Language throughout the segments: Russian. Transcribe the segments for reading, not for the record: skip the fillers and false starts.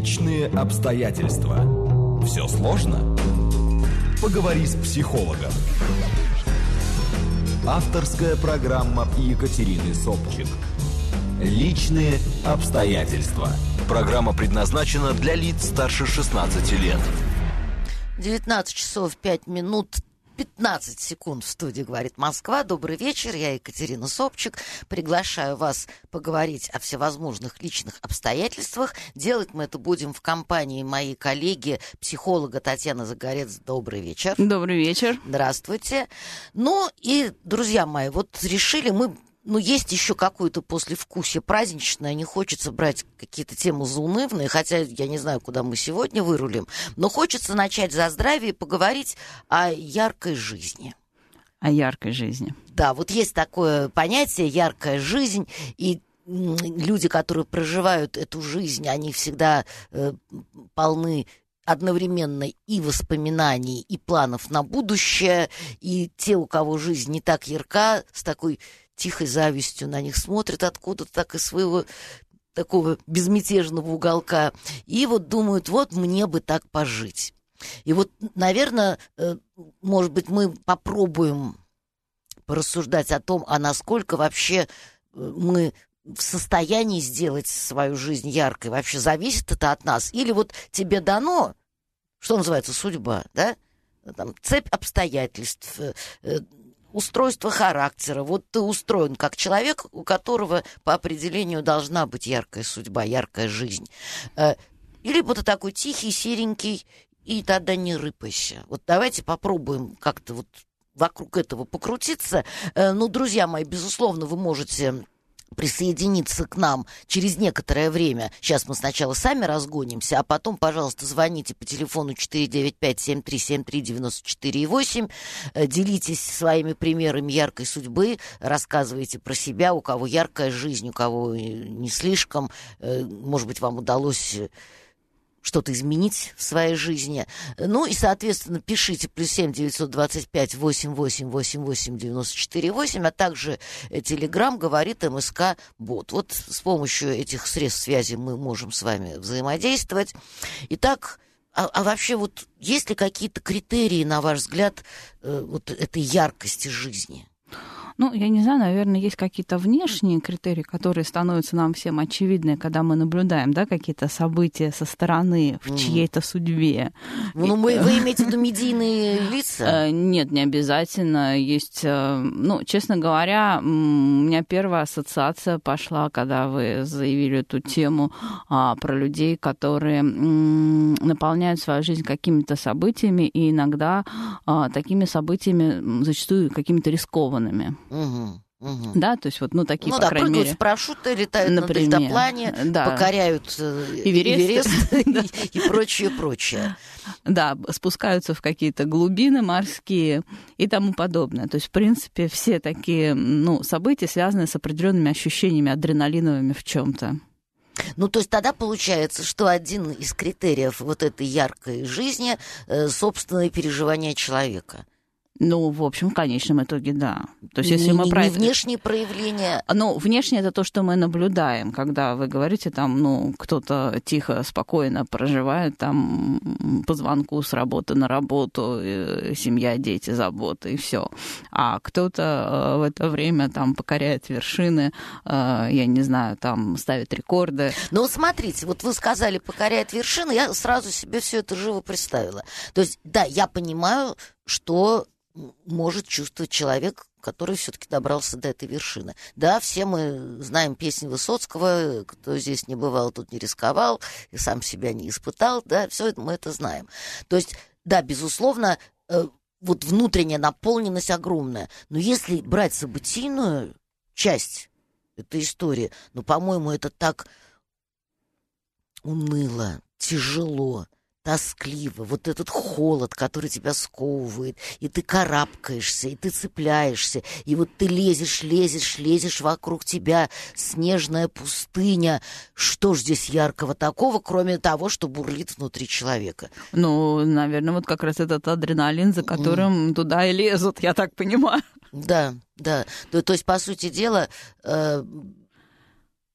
Личные обстоятельства. Все сложно? Поговори с психологом. Авторская программа Екатерины Собчик. Личные обстоятельства. Программа предназначена для лиц старше 16 лет. 19 часов 5 минут 15 секунд в студии «Говорит Москва». Добрый вечер, я Екатерина Собчик. Приглашаю вас поговорить о всевозможных личных обстоятельствах. Делать мы это будем в компании моей коллеги, психолога Татьяны Загорец. Добрый вечер. Добрый вечер. Здравствуйте. Ну и, друзья мои, вот решили мы... есть еще какое-то послевкусие праздничное, не хочется брать какие-то темы заунывные, хотя я не знаю, куда мы сегодня вырулим, но хочется начать за здравие и поговорить о яркой жизни. О яркой жизни. Да, вот есть такое понятие «яркая жизнь», и люди, которые проживают эту жизнь, они всегда полны одновременно и воспоминаний, и планов на будущее, и те, у кого жизнь не так ярка, с такой тихой завистью на них смотрят откуда-то так из своего такого безмятежного уголка. И вот думают, вот мне бы так пожить. И вот, наверное, может быть, мы попробуем порассуждать о том, а насколько вообще мы в состоянии сделать свою жизнь яркой. Вообще зависит это от нас? Или вот тебе дано, что называется, судьба, да? Там, цепь обстоятельств, устройство характера. Вот ты устроен как человек, у которого по определению должна быть яркая судьба, яркая жизнь. Или вот ты такой тихий, серенький, и тогда не рыпайся. Вот давайте попробуем как-то вот вокруг этого покрутиться. Ну, друзья мои, безусловно, вы можете присоединиться к нам через некоторое время. Сейчас мы сначала сами разгонимся, а потом, пожалуйста, звоните по телефону 495-7373-94-8, делитесь своими примерами яркой судьбы, рассказывайте про себя, у кого яркая жизнь, у кого не слишком. Может быть, вам удалось что-то изменить в своей жизни. Ну и, соответственно, пишите +7 925 88 88 94 8, а также Telegram говорит МСК Бот. Вот с помощью этих средств связи мы можем с вами взаимодействовать. Итак, а вообще вот есть ли какие-то критерии, на ваш взгляд, вот этой яркости жизни? Ну, я не знаю, наверное, есть какие-то внешние критерии, которые становятся нам всем очевидны, когда мы наблюдаем, да, какие-то события со стороны в чьей-то судьбе. Ну, вы имеете в виду медийные лица? Нет, не обязательно. Есть, ну, честно говоря, у меня первая ассоциация пошла, когда вы заявили эту тему про людей, которые наполняют свою жизнь какими-то событиями, и иногда такими событиями зачастую какими-то рискованными. Да, то есть вот, ну, такие, по крайней мере. Прыгают с парашюта, летают на дельтаплане, покоряют Эверест и прочее. Да, спускаются в какие-то глубины морские и тому подобное. То есть, в принципе, все такие, ну, события связаны с определенными ощущениями адреналиновыми в чем-то. Ну, то есть тогда получается, что один из критериев вот этой яркой жизни — собственные переживания человека. Ну, в общем, в конечном итоге, да. То есть, если мы не внешние проявления. Ну, внешнее это то, что мы наблюдаем, когда вы говорите, там, ну, кто-то тихо, спокойно проживает там по звонку с работы на работу, семья, дети, заботы, и все. А кто-то в это время там покоряет вершины, я не знаю, там ставит рекорды. Ну, вот смотрите, вот вы сказали покоряет вершины, я сразу себе все это живо представила. То есть, да, я понимаю, что может чувствовать человек, который все-таки добрался до этой вершины. Да, все мы знаем песни Высоцкого, кто здесь не бывал, тут не рисковал, и сам себя не испытал, да, все это мы это знаем. То есть, да, безусловно, вот внутренняя наполненность огромная, но если брать событийную часть этой истории, ну, по-моему, это так уныло, тяжело, тоскливо, вот этот холод, который тебя сковывает, и ты карабкаешься, и ты цепляешься, и вот ты лезешь, вокруг тебя снежная пустыня. Что ж здесь яркого такого, кроме того, что бурлит внутри человека? Ну, наверное, вот как раз этот адреналин, за которым туда и лезут, я так понимаю. Да. То есть, по сути дела,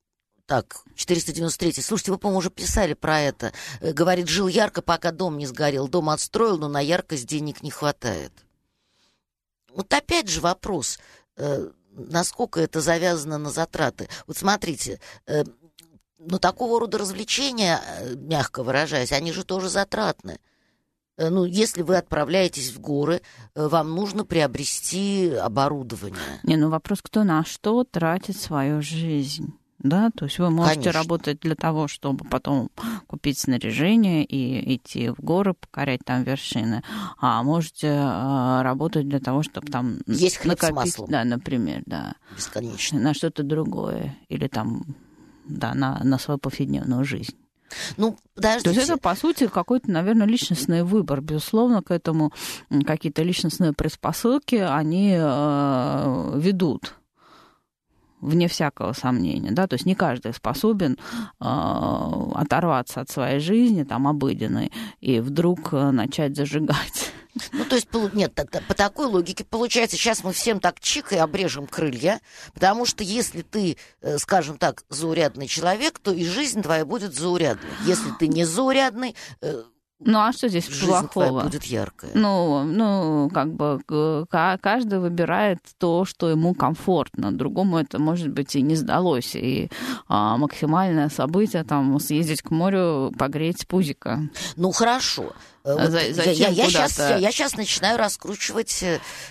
Так, 493. Слушайте, вы, по-моему, уже писали про это. Говорит, жил ярко, пока дом не сгорел. Дом отстроил, но на яркость денег не хватает. Вот опять же вопрос, насколько это завязано на затраты. Вот смотрите, но такого рода развлечения, мягко выражаясь, они же тоже затратны. Ну, если вы отправляетесь в горы, вам нужно приобрести оборудование. Вопрос, кто на что тратит свою жизнь. Да, то есть вы можете Конечно. работать для того, чтобы потом купить снаряжение и идти в горы, покорять там вершины, а можете работать для того, чтобы там есть хлеб накопить, с маслом. да, например, да, бесконечно, на что-то другое или там, да, на свою повседневную жизнь. Ну, подождите. То есть это, по сути, какой-то, наверное, личностный выбор. Безусловно, к этому какие-то личностные предпосылки, они ведут. Вне всякого сомнения, да, то есть не каждый способен оторваться от своей жизни, там, обыденной, и вдруг начать зажигать. Ну, то есть, нет, по такой логике получается, сейчас мы всем так чик и обрежем крылья, потому что если ты, скажем так, заурядный человек, то и жизнь твоя будет заурядной. Если ты не заурядный... Ну, а что здесь жизнь плохого? твоя будет яркая. Ну, как бы каждый выбирает то, что ему комфортно. Другому это, может быть, и не сдалось. И максимальное событие, там, съездить к морю, погреть пузико. Ну, хорошо. Вот я сейчас начинаю раскручивать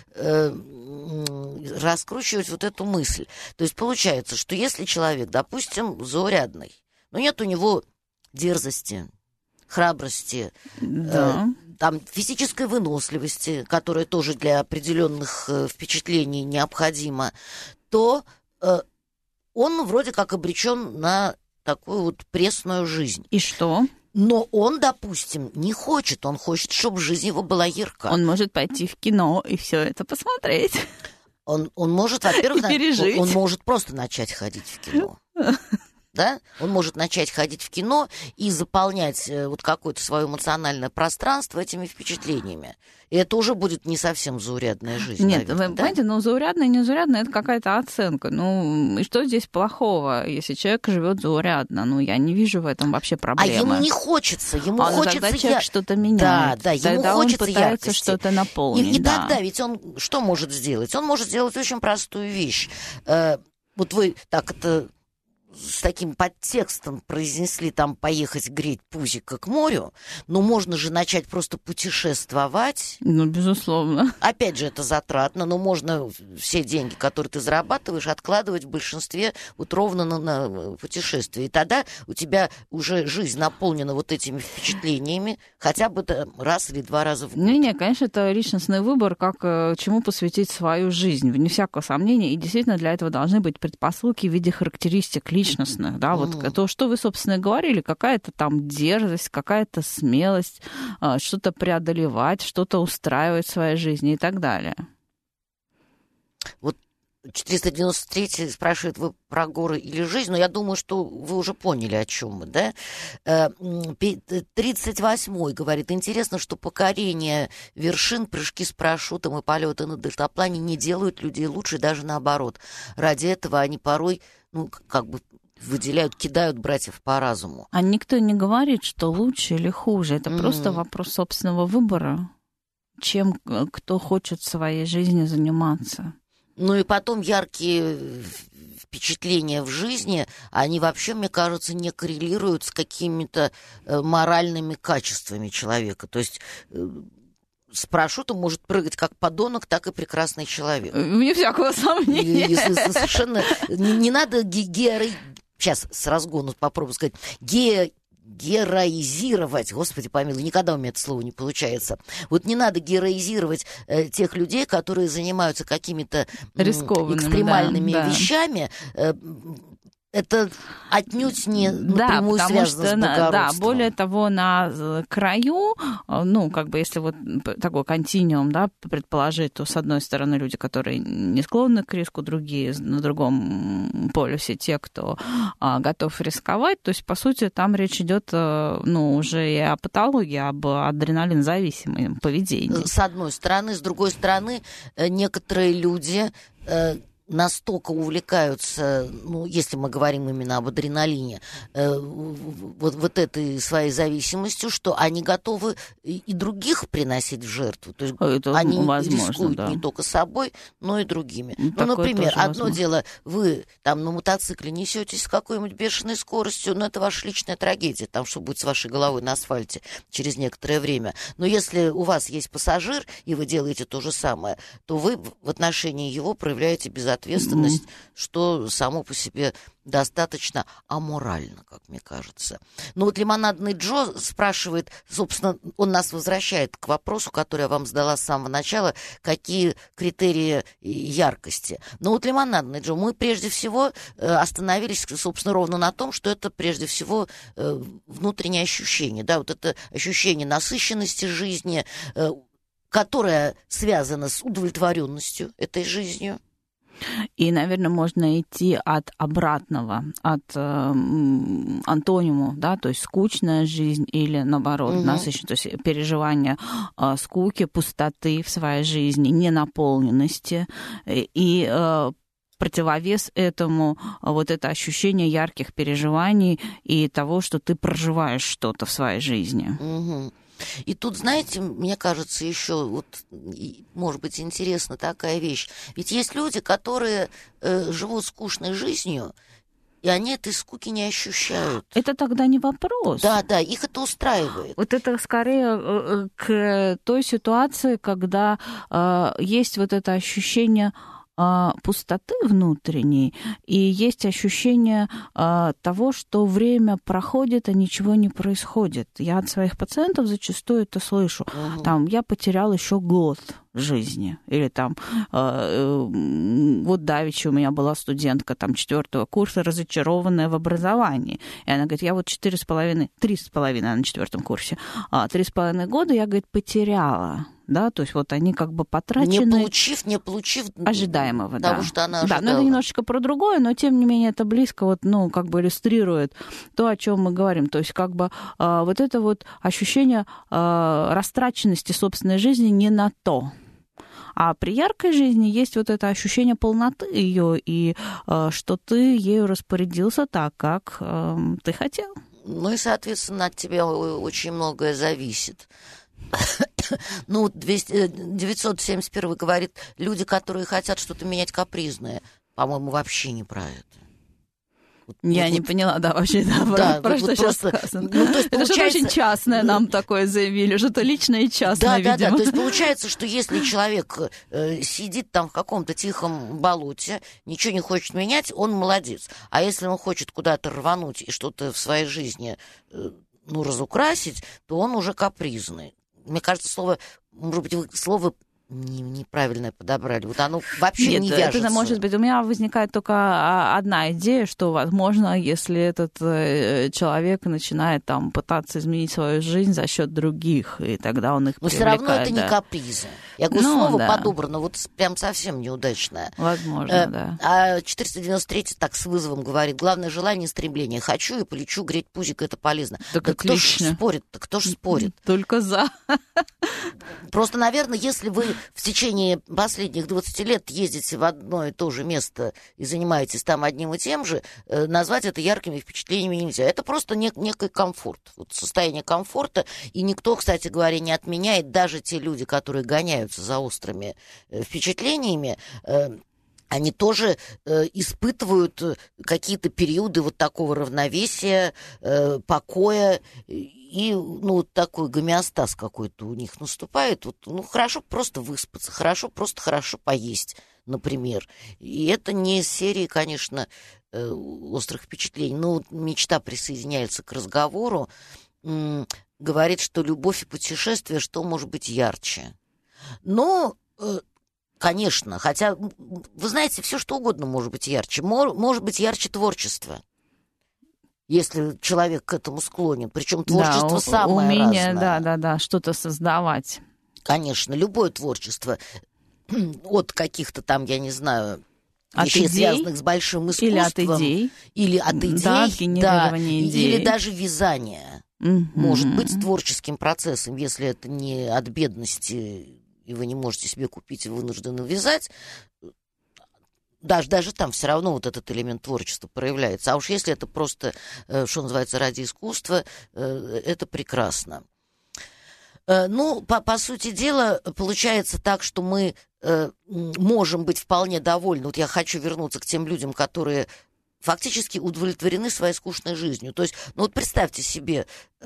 вот эту мысль. То есть получается, что если человек, допустим, заурядный, но нет у него дерзости, храбрости, да. Там, физической выносливости, которая тоже для определенных впечатлений необходима, то он вроде как обречен на такую вот пресную жизнь. И что? Но он, допустим, не хочет. Он хочет, чтобы жизнь его была ярка. Он может пойти в кино и все это посмотреть. Он может, во-первых, он может просто начать ходить в кино. Да? Он может начать ходить в кино и заполнять вот какое-то свое эмоциональное пространство этими впечатлениями. И это уже будет не совсем заурядная жизнь. Нет, наверное, вы понимаете, заурядная и незаурядная — это какая-то оценка. И что здесь плохого, если человек живет заурядно? Я не вижу в этом вообще проблемы. А ему не хочется. Ему хочется... Тогда человек что-то меняет. Да, ему тогда хочется он пытается яркости. Что-то наполнить. И тогда ведь он что может сделать? Он может сделать очень простую вещь. Вот вы так это... с таким подтекстом произнесли там поехать греть пузико к морю, но можно же начать просто путешествовать. Безусловно. Опять же, это затратно, но можно все деньги, которые ты зарабатываешь, откладывать в большинстве вот ровно на путешествие. И тогда у тебя уже жизнь наполнена вот этими впечатлениями хотя бы раз или два раза в год. Не, конечно, это личностный выбор, как чему посвятить свою жизнь, вне всякого сомнения. И действительно для этого должны быть предпосылки в виде характеристик личностных, да, вот то, что вы, собственно, говорили, какая-то там дерзость, какая-то смелость, что-то преодолевать, что-то устраивать в своей жизни и так далее. Вот 493 спрашивает, вы про горы или жизнь, но я думаю, что вы уже поняли, о чем мы, да? 38-й говорит, интересно, что покорение вершин, прыжки с парашютом и полеты на дельтаплане не делают людей лучше, даже наоборот. Ради этого они порой, выделяют, кидают братьев по разуму. А никто не говорит, что лучше или хуже. Это просто вопрос собственного выбора, чем кто хочет в своей жизни заниматься. Ну и потом яркие впечатления в жизни, они вообще, мне кажется, не коррелируют с какими-то моральными качествами человека. То есть с парашютом может прыгать как подонок, так и прекрасный человек. Вне всякого сомнения. Если совершенно не надо сейчас с разгону попробую сказать, героизировать, господи помилуй, никогда у меня это слово не получается. Вот не надо героизировать тех людей, которые занимаются какими-то экстремальными вещами. Это отнюдь не напрямую связано с благородством. Да, более того, на краю, если вот такой континуум, да, предположить, то, с одной стороны, люди, которые не склонны к риску, другие на другом полюсе, те, кто готов рисковать. То есть, по сути, там речь идет, уже и о патологии, об адреналинзависимом поведении. С одной стороны. С другой стороны, некоторые люди... настолько увлекаются, ну, если мы говорим именно об адреналине, вот этой своей зависимостью, что они готовы и других приносить в жертву. То есть это они возможно, рискуют да. не только собой, но и другими. Ну, Такое например, тоже одно возможно. дело, вы там на мотоцикле несетесь с какой-нибудь бешеной скоростью, но это ваша личная трагедия, там что будет с вашей головой на асфальте через некоторое время. Но если у вас есть пассажир, и вы делаете то же самое, то вы в отношении его проявляете безответственность, что само по себе достаточно аморально, как мне кажется. Но вот Лимонадный Джо спрашивает, собственно, он нас возвращает к вопросу, который я вам задала с самого начала, какие критерии яркости. Но вот Лимонадный Джо, мы прежде всего остановились, собственно, ровно на том, что это прежде всего внутреннее ощущение, да, вот это ощущение насыщенности жизни, которое связано с удовлетворенностью этой жизнью. И, наверное, можно идти от обратного, от антониму, да, то есть скучная жизнь или, наоборот, насыщенная, то есть переживание скуки, пустоты в своей жизни, ненаполненности и противовес этому вот это ощущение ярких переживаний и того, что ты проживаешь что-то в своей жизни. И тут, знаете, мне кажется, еще вот, может быть, интересна такая вещь. Ведь есть люди, которые живут скучной жизнью, и они этой скуки не ощущают. Это тогда не вопрос. Да, их это устраивает. Вот это скорее к той ситуации, когда есть вот это ощущение пустоты внутренней, и есть ощущение того, что время проходит, а ничего не происходит. Я от своих пациентов зачастую это слышу. Там, я потерял еще год жизни. Или там, вот давеча у меня была студентка там 4-го курса, разочарованная в образовании. И она говорит, я вот 3,5 на 4-м курсе, 3,5 года я, говорит, потеряла. Да, то есть вот они как бы потрачены... Не получив ожидаемого, того, да. что она ожидала. Да, но это немножечко про другое, но тем не менее это близко вот, ну, как бы иллюстрирует то, о чем мы говорим. То есть как бы вот это вот ощущение растраченности собственной жизни не на то. А при яркой жизни есть вот это ощущение полноты ее, и что ты ею распорядился так, как ты хотел. Ну и, соответственно, от тебя очень многое зависит. Ну, 971 говорит, люди, которые хотят что-то менять, капризные, по-моему, вообще не про это. Я не поняла, да, вообще, да, про что сейчас сказано. Ну, то есть, это что-то очень частное нам такое заявили, что-то личное и частное, видимо. Да, то есть получается, что если человек сидит там в каком-то тихом болоте, ничего не хочет менять, он молодец. А если он хочет куда-то рвануть и что-то в своей жизни, ну, разукрасить, то он уже капризный. Мне кажется, может быть, вы слово неправильное подобрали. Вот оно вообще не вяжется. Это может быть. У меня возникает только одна идея, что, возможно, если этот человек начинает там пытаться изменить свою жизнь за счет других, и тогда он их привлекает. Но все равно это не каприза. Я говорю, слово подобрано вот прям совсем неудачное. Возможно, да. А 493 так с вызовом говорит, главное желание и стремление. Хочу и полечу, греть пузик, это полезно. Так да кто ж спорит? Кто ж спорит? Только за. Просто, наверное, если вы в течение последних 20 лет ездите в одно и то же место и занимаетесь там одним и тем же, назвать это яркими впечатлениями нельзя. Это просто некий комфорт, вот состояние комфорта. И никто, кстати говоря, не отменяет, даже те люди, которые гоняются за острыми впечатлениями, они тоже испытывают какие-то периоды вот такого равновесия, покоя, и, ну, такой гомеостаз какой-то у них наступает. Вот, ну, хорошо просто выспаться, хорошо поесть, например. И это не из серии, конечно, острых впечатлений. Но мечта присоединяется к разговору, говорит, что любовь и путешествие, что может быть ярче. Но... Конечно, хотя, вы знаете, все что угодно может быть ярче. Может быть ярче творчество, если человек к этому склонен. Причем творчество самое умение, разное. Да, что-то создавать. Конечно, любое творчество, от каких-то там, я не знаю, вещей, идей? Связанных с большим искусством. Или от идей. Да, идей. Или даже вязание. Может быть творческим процессом, если это не от бедности... и вы не можете себе купить, и вынуждены вязать, даже там все равно вот этот элемент творчества проявляется. А уж если это просто, что называется, ради искусства, это прекрасно. Ну, по сути дела, получается так, что мы можем быть вполне довольны. Вот я хочу вернуться к тем людям, которые фактически удовлетворены своей скучной жизнью. То есть, ну вот представьте себе,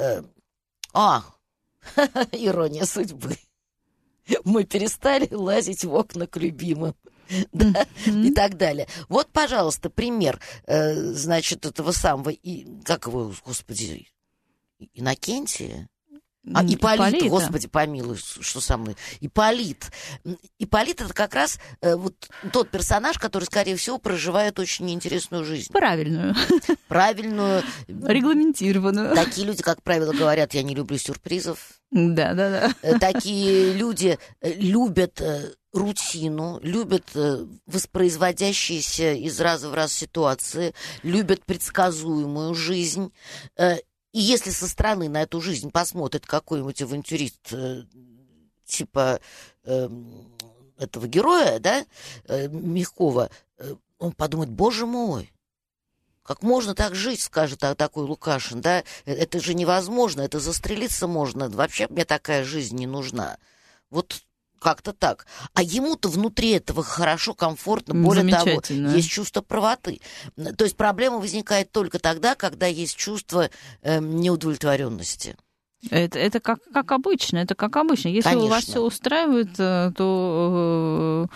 ирония судьбы. Мы перестали лазить в окна к любимым. Да, и так далее. Вот, пожалуйста, пример, значит, этого самого, как его, господи, Иннокентия? Ипполит, Господи, помилуй, что со мной? Ипполит. Ипполит — это как раз вот тот персонаж, который, скорее всего, проживает очень неинтересную жизнь. Правильную. Регламентированную. Такие люди, как правило, говорят: я не люблю сюрпризов. Да. Такие люди любят рутину, любят воспроизводящиеся из раза в раз ситуации, любят предсказуемую жизнь. И если со стороны на эту жизнь посмотрит какой-нибудь авантюрист типа этого героя, да, Мягкова, он подумает: боже мой, как можно так жить, скажет такой Лукашин, да, это же невозможно, это застрелиться можно, вообще мне такая жизнь не нужна. Вот как-то так. А ему-то внутри этого хорошо, комфортно, более того, есть чувство правоты. То есть проблема возникает только тогда, когда есть чувство неудовлетворенности. Это как обычно, это как обычно. Если Конечно. У вас все устраивает, то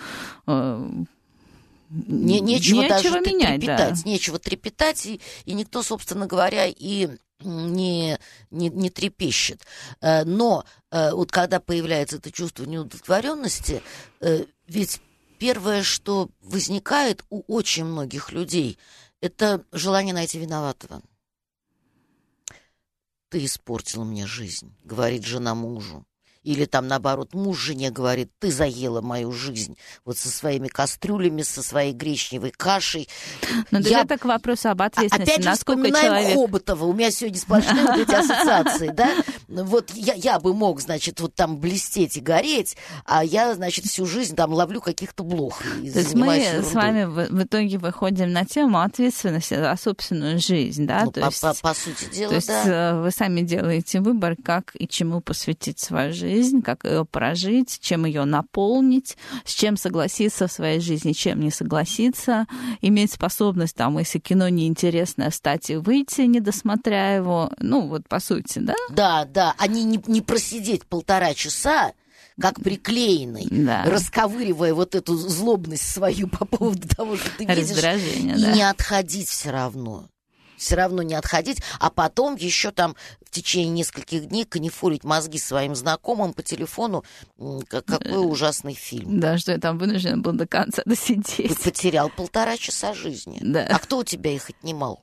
нечего даже менять, трепетать, да. Нечего трепетать, и никто, собственно говоря, и не трепещет. Но вот когда появляется это чувство неудовлетворенности, ведь первое, что возникает у очень многих людей, это желание найти виноватого. Ты испортила мне жизнь, говорит жена мужу. Или там, наоборот, муж жене говорит: ты заела мою жизнь вот со своими кастрюлями, со своей гречневой кашей. Но это к вопросу об ответственности. Опять же, вспоминаем Хоботова. У меня сегодня сплошные вот эти ассоциации, да? Вот я бы мог, значит, вот там блестеть и гореть, а я, значит, всю жизнь там ловлю каких-то блох. То есть мы с вами в итоге выходим на тему ответственности за собственную жизнь, да? Ну, по сути дела, то есть вы сами делаете выбор, как и чему посвятить свою жизнь, как ее прожить, чем ее наполнить, с чем согласиться в своей жизни, чем не согласиться, иметь способность, там, если кино неинтересное, встать и выйти, не досмотря его, ну, вот по сути, да? Да, а не просидеть 1,5 часа, как приклеенный, да. Расковыривая вот эту злобность свою по поводу того, что ты видишь, и да. Не отходить все равно не отходить, а потом еще там в течение нескольких дней канифолить мозги своим знакомым по телефону, какой ужасный фильм. Да, что я там вынужден был до конца досидеть. Ты потерял 1,5 часа жизни. Да. А кто у тебя их отнимал?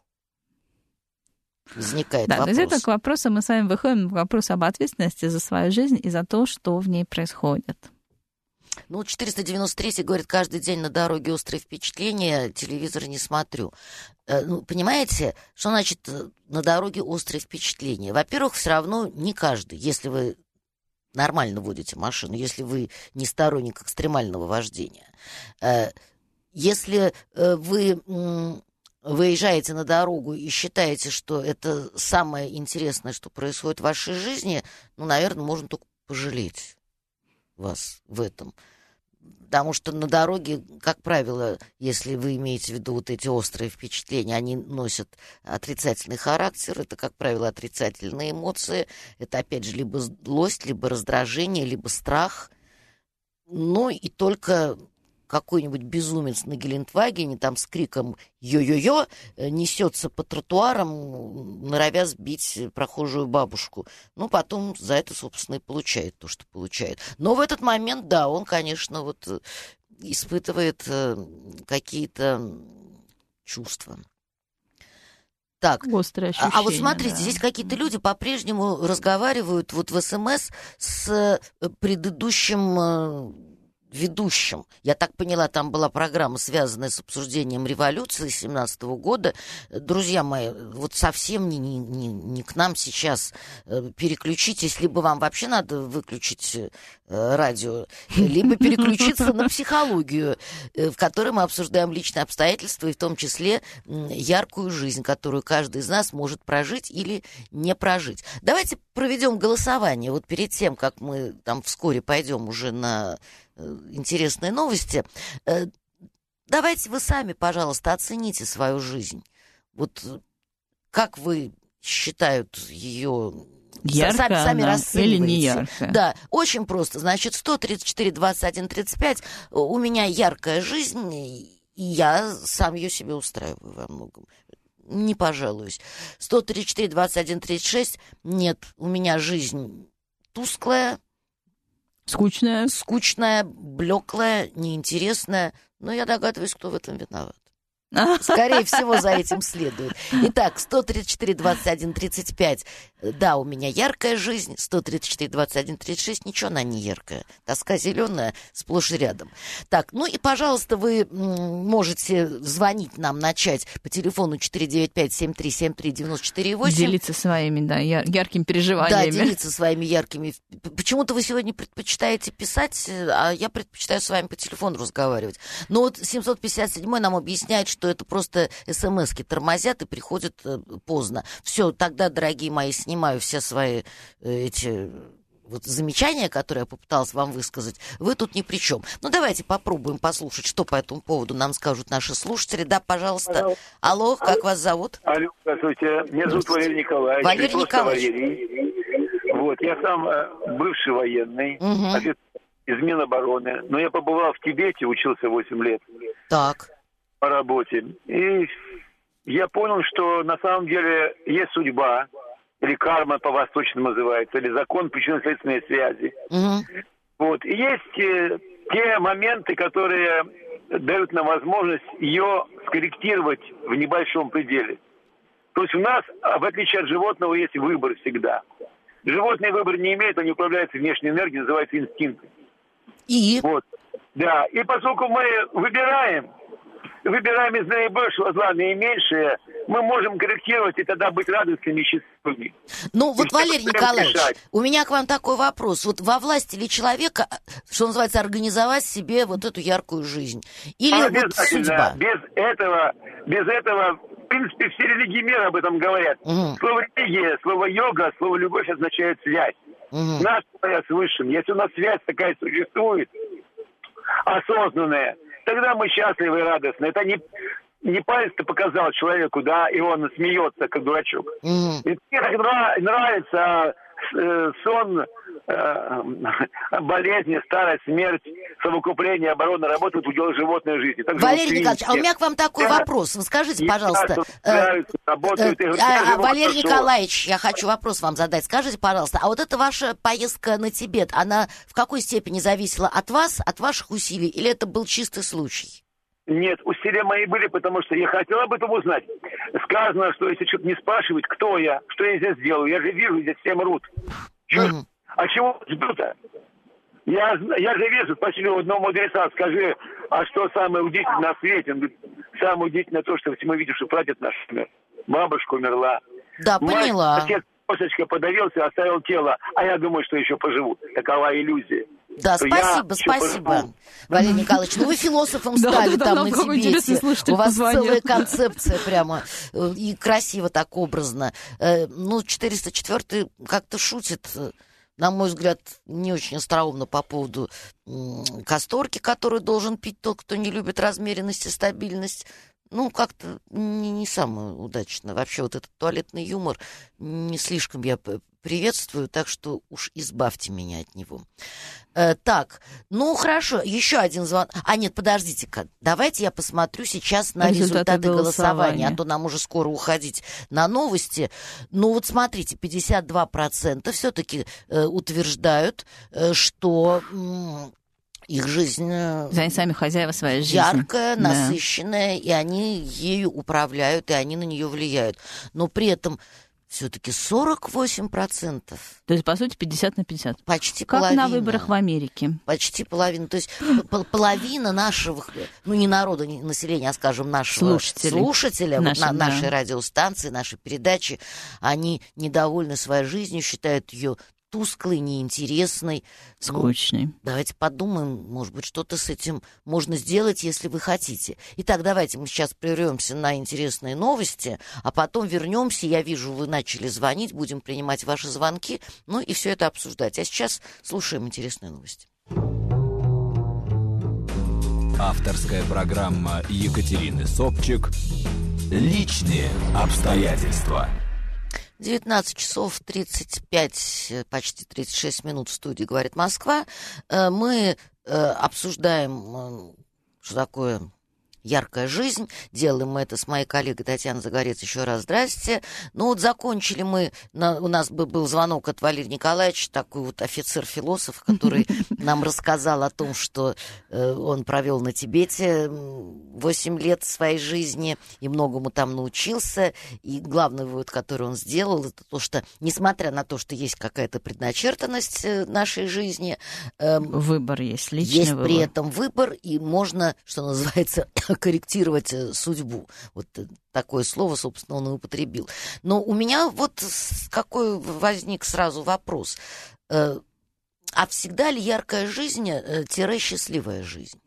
Возникает вопрос. Да, то есть это к вопросу, мы с вами выходим к вопросу об ответственности за свою жизнь и за то, что в ней происходит. Ну, 493 говорит: каждый день на дороге острые впечатления, телевизор не смотрю. Ну, понимаете, что значит на дороге острые впечатления? Во-первых, все равно не каждый, если вы нормально водите машину, если вы не сторонник экстремального вождения. Если вы выезжаете на дорогу и считаете, что это самое интересное, что происходит в вашей жизни, ну, наверное, можно только пожалеть вас в этом. Потому что на дороге, как правило, если вы имеете в виду вот эти острые впечатления, они носят отрицательный характер, это, как правило, отрицательные эмоции, это, опять же, либо злость, либо раздражение, либо страх. Ну и только какой-нибудь безумец на Гелендвагене там с криком «Йо-йо-йо» несется по тротуарам, норовя сбить прохожую бабушку. Ну, потом за это, собственно, и получает то, что получает. Но в этот момент, да, он, конечно, вот испытывает какие-то чувства. Так, а вот смотрите, да. Здесь какие-то люди по-прежнему разговаривают вот в СМС с предыдущим ведущим. Я так поняла, там была программа, связанная с обсуждением революции 17-го года. Друзья мои, вот совсем не к нам сейчас переключитесь, либо вам вообще надо выключить радио, либо переключиться на психологию, в которой мы обсуждаем личные обстоятельства и в том числе яркую жизнь, которую каждый из нас может прожить или не прожить. Давайте проведем голосование. Вот перед тем, как мы там вскоре пойдем уже на интересные новости, давайте вы сами, пожалуйста, оцените свою жизнь. Вот как вы считают ее... Яркая сами она или не расцениваете. яркая? Да, очень просто. Значит, 134, 21, 35. У меня яркая жизнь, и я сам ее себе устраиваю во многом. Не пожалуюсь. 134, 21, 36. Нет, у меня жизнь тусклая, скучная, блеклая, неинтересная. Но я догадываюсь, кто в этом виноват. Скорее всего, за этим следует. Итак, 134, 21, 35. Да, у меня яркая жизнь. 134, 21, 36. Ничего, она не яркая. Тоска зеленая, сплошь и рядом. Так, ну и, пожалуйста, вы можете звонить нам, начать по телефону 495-7373-94-8. Делиться своими, да, яркими переживаниями. Да, делиться своими яркими. Почему-то вы сегодня предпочитаете писать, а я предпочитаю с вами по телефону разговаривать. Но вот 757-й нам объясняет, что это просто смс-ки тормозят и приходят поздно. Все, тогда, дорогие мои, снимаю все свои эти вот замечания, которые я попыталась вам высказать. Вы тут ни при чем. Ну, давайте попробуем послушать, что по этому поводу нам скажут наши слушатели. Да, пожалуйста. Алло, как вас зовут? Алло, здравствуйте. Меня зовут Валерий Николаевич. Валерий Николаевич. Валерий. Вот, я сам бывший военный, офицер из Минобороны. Но я побывал в Тибете, учился 8 лет. Так. По работе. И я понял, что на самом деле есть судьба, или карма по-восточному называется, или закон причинно-следственной связи. Вот. И есть те моменты, которые дают нам возможность ее скорректировать в небольшом пределе. То есть у нас, в отличие от животного, есть выбор всегда. Животные выбор не имеют, они управляются внешней энергией, называется инстинкт. И? Вот. Да. И поскольку мы выбираем из наибольшего зла наименьшее, мы можем корректировать и тогда быть радостными и счастливыми. Ну, вот, Валерий Николаевич, у меня к вам такой вопрос. Вот во власти ли человека, что называется, организовать себе вот эту яркую жизнь? Или вот судьба? Без этого, в принципе, все религии мира об этом говорят. Слово религия, слово йога, слово любовь означает связь. Наша связь с Высшим. Если у нас связь такая существует, осознанная, тогда мы счастливы и радостны. Это не палец-то показал человеку, да, и он смеется, как дурачок. И мне так нравится сон, болезни, старость, смерть, совокупление, оборона, работа в уделах животной жизни. Так Валерий Николаевич, а у меня к вам такой вопрос. Вы скажите, пожалуйста, Валерий Николаевич, я хочу вопрос вам задать. Скажите, пожалуйста, а вот эта ваша поездка на Тибет, она в какой степени зависела от вас, от ваших усилий, или это был чистый случай? Нет, усилия мои были, потому что я хотел об этом узнать. Сказано, что если что-то не спрашивать, кто я, что я здесь делаю, я же вижу, здесь все мрут. А чего жду-то? Я же вижу, спросили у одного мудреца, скажи, а что самое удивительное на свете? Он говорит, самое удивительное то, что мы видим, что прадед наш умер. Бабушка умерла. Да, поняла. Отец кошечка подавился, оставил тело, а я думаю, что еще поживу. Такова иллюзия. Да, спасибо. Валерий Николаевич, ну вы философом стали там на Тибете. У вас целая концепция прямо, и красиво так образно. Ну, 404-й как-то шутит, на мой взгляд, не очень остроумно по поводу касторки, которую должен пить тот, кто не любит размеренность и стабильность. Ну, как-то не самое удачно. Вообще вот этот туалетный юмор не слишком я приветствую, так что уж избавьте меня от него. Так, ну хорошо, еще один звонок. А нет, подождите-ка, давайте я посмотрю сейчас на результаты голосования, а то нам уже скоро уходить на новости. Ну вот смотрите, 52% все-таки утверждают, что... Их жизнь они сами хозяева своей жизни. Яркая, насыщенная, и они ею управляют, и они на нее влияют. Но при этом все-таки 48%. То есть, по сути, 50 на 50. Почти как половина. Как на выборах в Америке. Почти половина. То есть половина нашего, ну не народа, не населения, а, скажем, нашего слушателя нашей радиостанции, нашей передачи, они недовольны своей жизнью, считают ее тусклой, неинтересной. Скучной. Давайте подумаем, может быть, что-то с этим можно сделать, если вы хотите. Итак, давайте мы сейчас прервемся на интересные новости, а потом вернемся. Я вижу, вы начали звонить, будем принимать ваши звонки, ну и все это обсуждать. А сейчас слушаем интересные новости. Авторская программа Екатерины Собчик «Личные обстоятельства». 19 часов 35, почти 36 минут в студии «Говорит Москва». Мы обсуждаем, что такое яркая жизнь. Делаем мы это с моей коллегой Татьяной Загорец. Еще раз здрасте. Ну вот закончили мы, у нас был звонок от Валерия Николаевича, такой вот офицер-философ, который нам рассказал о том, что он провел на Тибете 8 лет своей жизни и многому там научился. И главный вывод, который он сделал, это то, что несмотря на то, что есть какая-то предначертанность нашей жизни, выбор есть, личный есть выбор. При этом выбор, и можно, что называется, корректировать судьбу. Вот такое слово, собственно, он и употребил. Но у меня вот какой возник сразу вопрос. А всегда ли яркая жизнь – счастливая жизнь?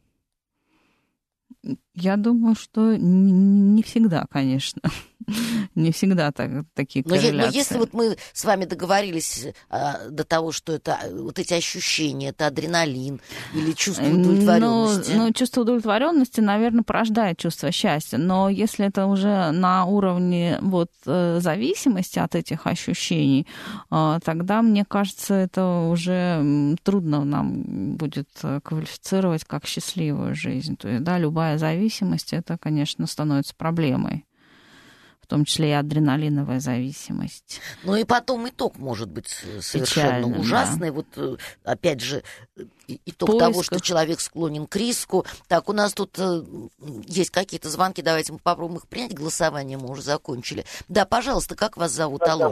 Я думаю, что не всегда, конечно. Не всегда такие корреляции. Но если вот мы с вами договорились до того, что это вот эти ощущения, это адреналин или чувство удовлетворенности. Ну, чувство удовлетворенности, наверное, порождает чувство счастья. Но если это уже на уровне вот зависимости от этих ощущений, тогда, мне кажется, это уже трудно нам будет квалифицировать как счастливую жизнь. То есть, да, любая зависимость, это, конечно, становится проблемой. В том числе и адреналиновая зависимость. Ну и потом итог может быть совершенно печальным, ужасный. Да. Вот опять же итог того, что человек склонен к риску. Так, у нас тут есть какие-то звонки, давайте мы попробуем их принять. Голосование мы уже закончили. Да, пожалуйста, как вас зовут? Алло.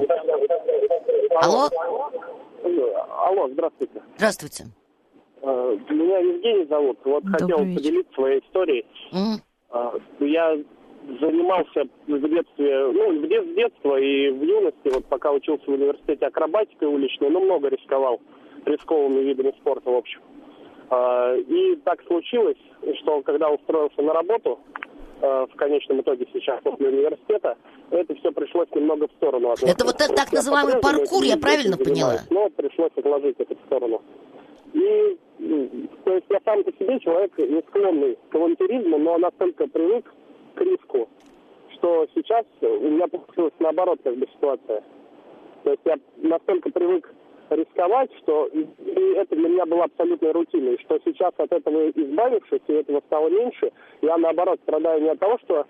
Алло? Алло, здравствуйте. Здравствуйте. Меня Евгений зовут. Вот хотел поделиться своей историей. Я занимался в детстве, с детства и в юности, вот пока учился в университете акробатикой уличной, много рисковал рисковыми видами спорта, в общем. И так случилось, что когда устроился на работу, в конечном итоге сейчас после университета, это все пришлось немного в сторону отложить. Это вот так называемый паркур, я правильно поняла? Но пришлось отложить это в сторону. И, то есть я сам по себе человек не склонный к авантюризму, но настолько привык к риску, что сейчас у меня получилась наоборот ситуация. То есть я настолько привык рисковать, что и это для меня было абсолютной рутиной, что сейчас от этого избавившись, и этого стало меньше, я наоборот страдаю не от того, что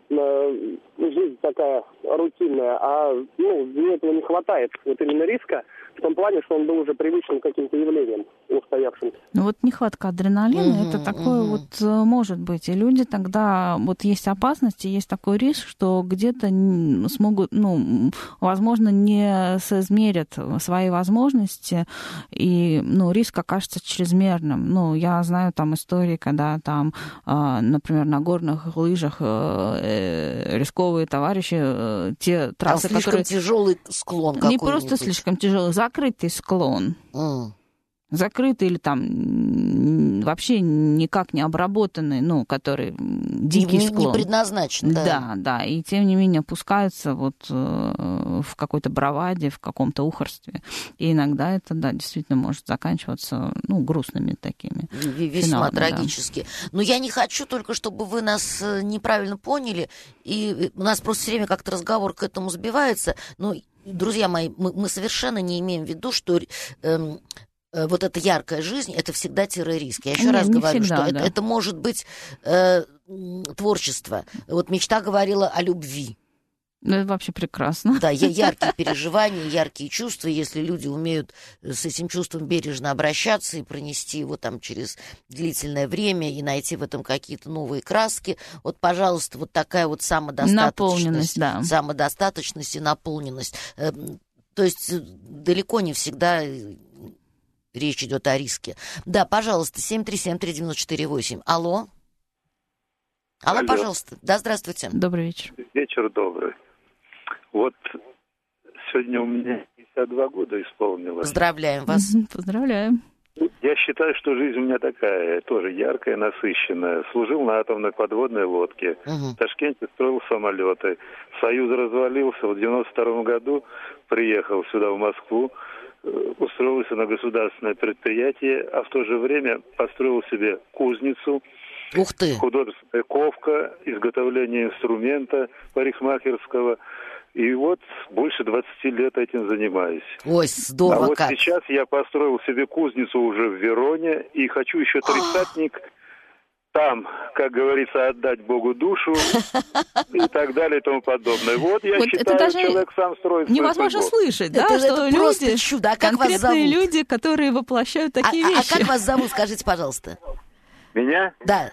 жизнь такая рутинная, а мне этого не хватает, вот именно риска, в том плане, что он был уже привычным каким-то явлением устоявшимся. Ну вот нехватка адреналина, это такое вот может быть. И люди тогда, вот есть опасность, и есть такой риск, что где-то смогут, возможно, не соизмерят свои возможности, и, риск окажется чрезмерным. Я знаю там истории, когда там, например, на горных лыжах рисковые товарищи, те трассы, там слишком тяжелый склон какой-нибудь. Не просто слишком тяжелый, закрытый склон. Закрытый или там вообще никак не обработанный, который дикий склон. Не предназначен, да. Да, и тем не менее опускаются вот в какой-то браваде, в каком-то ухарстве. И иногда это, да, действительно может заканчиваться, грустными такими весьма финалами, трагически. Да. Но я не хочу только, чтобы вы нас неправильно поняли, и у нас просто все время как-то разговор к этому сбивается, но, друзья мои, мы совершенно не имеем в виду, что вот эта яркая жизнь, это всегда риск. Я еще раз говорю, всегда, что это может быть творчество. Вот мечта говорила о любви. Ну, это вообще прекрасно. Да, яркие переживания, яркие чувства. Если люди умеют с этим чувством бережно обращаться и пронести его там через длительное время и найти в этом какие-то новые краски, вот, пожалуйста, вот такая вот самодостаточность, самодостаточность и наполненность. То есть далеко не всегда речь идет о риске. Да, пожалуйста, 7373948. Алло, пожалуйста. Да, здравствуйте. Добрый вечер. Вечер добрый. Вот сегодня у меня 52 года исполнилось. Поздравляем вас. Поздравляем. Я считаю, что жизнь у меня такая, тоже яркая, насыщенная. Служил на атомной подводной лодке. В Ташкенте строил самолеты. Союз развалился. В 92 году приехал сюда, в Москву. Устроился на государственное предприятие, а в то же время построил себе кузницу. Ух ты! Художественная ковка, изготовление инструмента парикмахерского. И вот больше 20 лет этим занимаюсь. Ой, здорово. А вот как. сейчас я построил себе кузницу уже в Вероне и хочу еще тридцатник там, как говорится, отдать Богу душу и так далее и тому подобное. Вот я считаю, человек сам строит. Невозможно слышать, да, что люди, чудо. А как вас зовут? люди, которые воплощают такие вещи. А как вас зовут, скажите, пожалуйста? Меня? Да.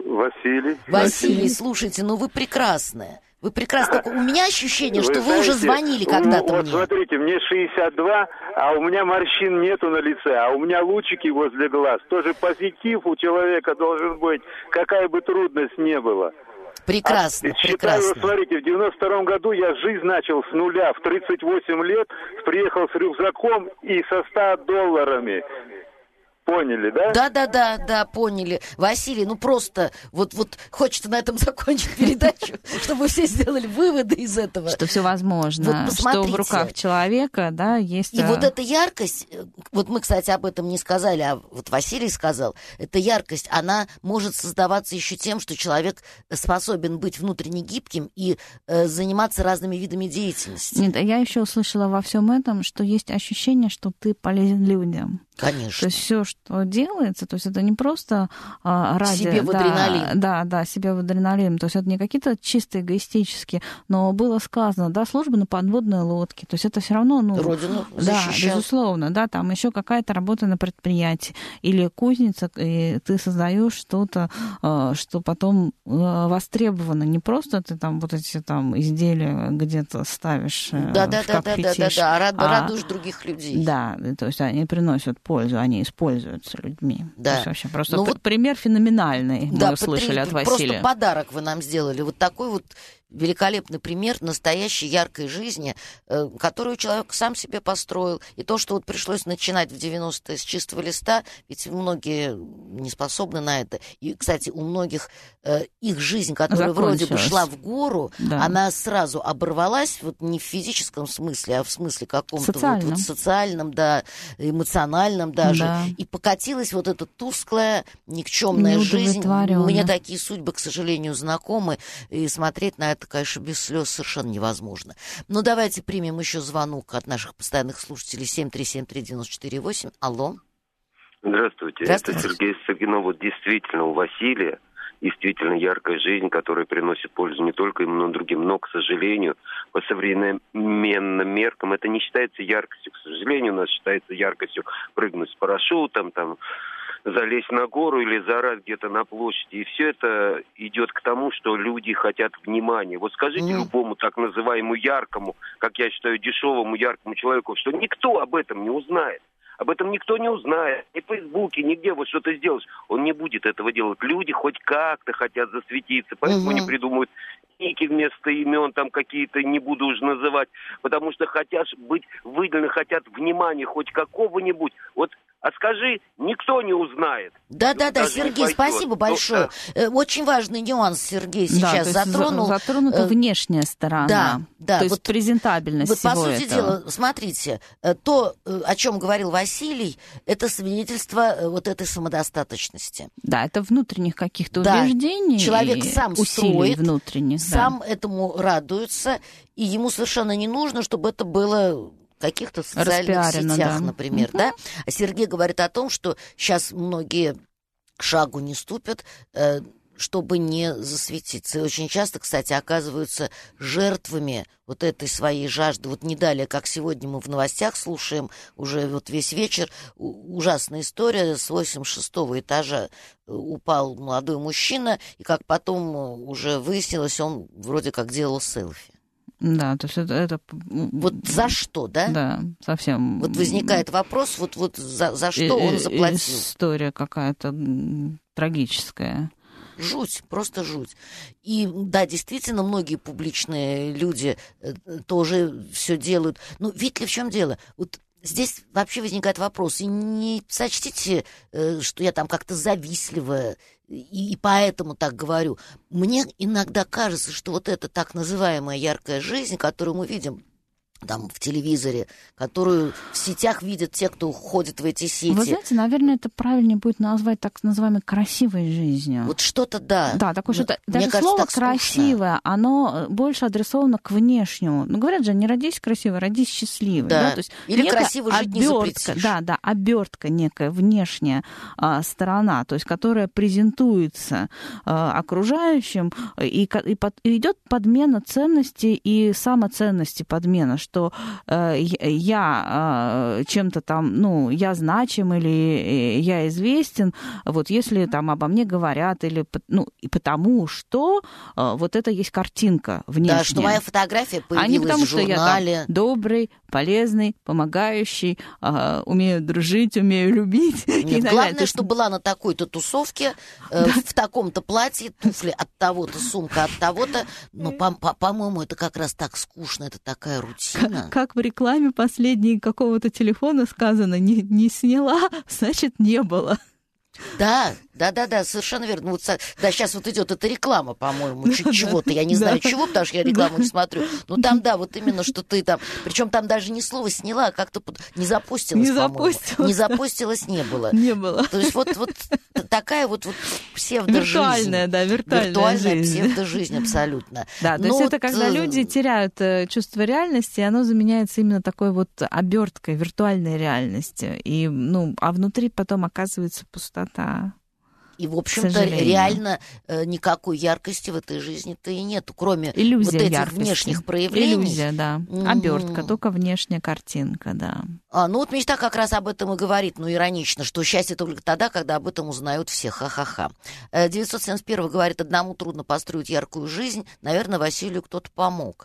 Василий, слушайте, ну вы прекрасные. Вы прекрасно. Только у меня ощущение, что вы уже звонили когда-то вот мне. Смотрите, мне 62, а у меня морщин нету на лице, а у меня лучики возле глаз. Тоже позитив у человека должен быть, какая бы трудность не была. Прекрасно, считаю, смотрите, в 92 году я жизнь начал с нуля. В 38 лет приехал с рюкзаком и со $100. Поняли, да? Да, поняли. Василий, ну просто вот хочется на этом закончить передачу, чтобы все сделали выводы из этого. Что все возможно, вот что в руках человека, да, есть... И вот эта яркость, вот мы, кстати, об этом не сказали, а вот Василий сказал, эта яркость, она может создаваться еще тем, что человек способен быть внутренне гибким и заниматься разными видами деятельности. Нет, я еще услышала во всем этом, что есть ощущение, что ты полезен людям. Конечно. То есть все, что делается, то есть это не просто ради... Себе в адреналин. Да, себе в адреналин. То есть это не какие-то чисто эгоистические, но было сказано, да, служба на подводной лодке. То есть это все равно, Родину защищать. Да, безусловно, да, там еще какая-то работа на предприятии или кузница, и ты создаешь что-то, что потом востребовано. Не просто ты там вот эти там изделия где-то ставишь а радуешь других людей. Да, то есть они приносят пользу, они используются людьми. Да. То есть вообще просто пример феноменальный мы услышали от Василия. Просто подарок вы нам сделали. Вот такой вот великолепный пример настоящей яркой жизни, которую человек сам себе построил. И то, что вот пришлось начинать в 90-е с чистого листа, ведь многие не способны на это. И, кстати, у многих их жизнь, которая вроде бы шла в гору, она сразу оборвалась, вот не в физическом смысле, а в смысле каком-то вот социальном, да, эмоциональном даже. Да. И покатилась вот эта тусклая, никчемная жизнь. Мне такие судьбы, к сожалению, знакомы. И смотреть на это, конечно, без слез совершенно невозможно. Но давайте примем еще звонок от наших постоянных слушателей 7373948. Алло. Здравствуйте. Это Сергей Сагинов. Вот действительно у Василия действительно яркая жизнь, которая приносит пользу не только ему, но и другим. Но, к сожалению, по современным меркам это не считается яркостью. К сожалению, у нас считается яркостью прыгнуть с парашютом, там, залезть на гору или заорать где-то на площади. И все это идет к тому, что люди хотят внимания. Вот скажите любому так называемому яркому, как я считаю, дешевому яркому человеку, что никто об этом не узнает. Об этом никто не узнает. Ни в Фейсбуке, нигде. Вот что ты сделаешь. Он не будет этого делать. Люди хоть как-то хотят засветиться. Поэтому они придумывают ники вместо имен, там какие-то, не буду уже называть. Потому что хотят быть выделены, хотят внимания хоть какого-нибудь. Вот, а скажи, никто не узнает. Да, Сергей, спасибо большое. Очень важный нюанс Сергей сейчас затронул. Затронута внешняя сторона. Да. То есть презентабельность всего этого. Вот, по сути дела, смотрите, то, о чем говорил Василий, это свидетельство вот этой самодостаточности. Да, это внутренних каких-то убеждений. Человек сам строит, внутренних, сам этому радуется, и ему совершенно не нужно, чтобы это было... в каких-то социальных сетях, например, да? А Сергей говорит о том, что сейчас многие к шагу не ступят, чтобы не засветиться. И очень часто, кстати, оказываются жертвами вот этой своей жажды. Вот не далее, как сегодня мы в новостях слушаем уже вот весь вечер, ужасная история. С 86-го этажа упал молодой мужчина, и как потом уже выяснилось, он вроде как делал селфи. Да, то есть это... Вот за что, да? Да, совсем... Вот возникает вопрос, вот за что он заплатил. История какая-то трагическая. Жуть, просто жуть. И да, действительно, многие публичные люди тоже все делают. Но видите ли, в чем дело? Вот здесь вообще возникает вопрос. И не сочтите, что я там как-то завистливая, и поэтому так говорю. Мне иногда кажется, что вот эта так называемая яркая жизнь, которую мы видим там в телевизоре, которую в сетях видят те, кто ходит в эти сети. Вы знаете, наверное, это правильнее будет назвать так называемой красивой жизнью. Вот что-то, да. Да, такое что-то... Даже слово «красивое», оно больше адресовано к внешнему. Ну, говорят же, не родись красивой, родись счастливой. Да. То есть или красиво жить не запретишь. Да, обертка некая внешняя сторона, то есть которая презентуется окружающим, и идет подмена ценностей и самоценности подмена, что я чем-то там, я значим или я известен, вот если там обо мне говорят, или, и потому что вот это есть картинка внешняя. Да, что моя фотография появилась а не потому, в журнале. Что я там добрый, полезный, помогающий, умею дружить, умею любить. Нет, главное, что была на такой-то тусовке, в таком-то платье, туфли от того-то, сумка от того-то. Но, по-моему, это как раз так скучно, это такая рутина. Как в рекламе последней какого-то телефона сказано, не сняла, значит, не было. Да, совершенно верно. Вот, да, сейчас вот идет эта реклама, по-моему, чего-то. Я не знаю чего, потому что я рекламу не смотрю. Но там, да, вот именно, что ты там... Причем там даже не слово сняла, а как-то не запустилась, по-моему. Не запустилась, не было. Не было. То есть вот такая вот псевдожизнь. Виртуальная жизнь. Псевдожизнь, абсолютно. Да, то есть это когда люди теряют чувство реальности, и оно заменяется именно такой вот оберткой виртуальной реальности. И, а внутри потом оказывается пустота. И, в общем-то, реально никакой яркости в этой жизни-то и нету, кроме иллюзия вот этих яркости. Внешних проявлений. Иллюзия, да. Обертка, только внешняя картинка, да. Вот мечта как раз об этом и говорит, иронично, что счастье только тогда, когда об этом узнают все. Ха-ха-ха. 971 говорит, одному трудно построить яркую жизнь, наверное, Василию кто-то помог.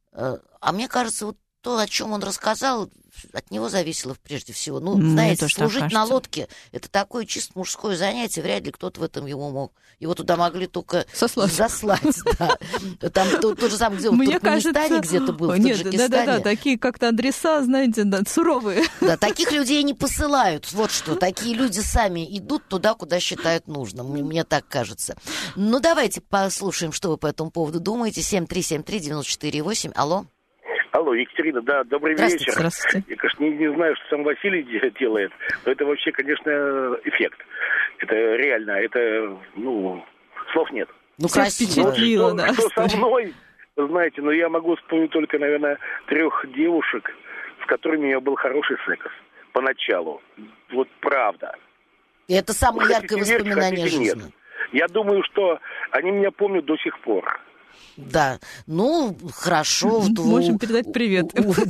А мне кажется, вот то, о чем он рассказал, от него зависело прежде всего. Знаете, служить на лодке — это такое чисто мужское занятие, вряд ли кто-то в этом ему мог. Его туда могли только заслать. Да. Там тот же самый, где он в Туркменистане где-то был, в Таджикистане. Да, такие как-то адреса, знаете, суровые. Да, таких людей не посылают. Вот что, такие люди сами идут туда, куда считают нужным. Мне так кажется. Давайте послушаем, что вы по этому поводу думаете. 7373948. Алло. Алло, Екатерина, да, добрый вечер. Здравствуйте. Я, конечно, не знаю, что сам Василий делает, но это вообще, конечно, эффект. Это реально, это, слов нет. Красиво. Впечатлило, да. Что со мной, знаете, я могу вспомнить только, наверное, 3 девушек, с которыми у меня был хороший секс поначалу. Вот правда. И это самое яркое воспоминание жизни. Нет. Я думаю, что они меня помнят до сих пор. Да, хорошо. Можем передать привет.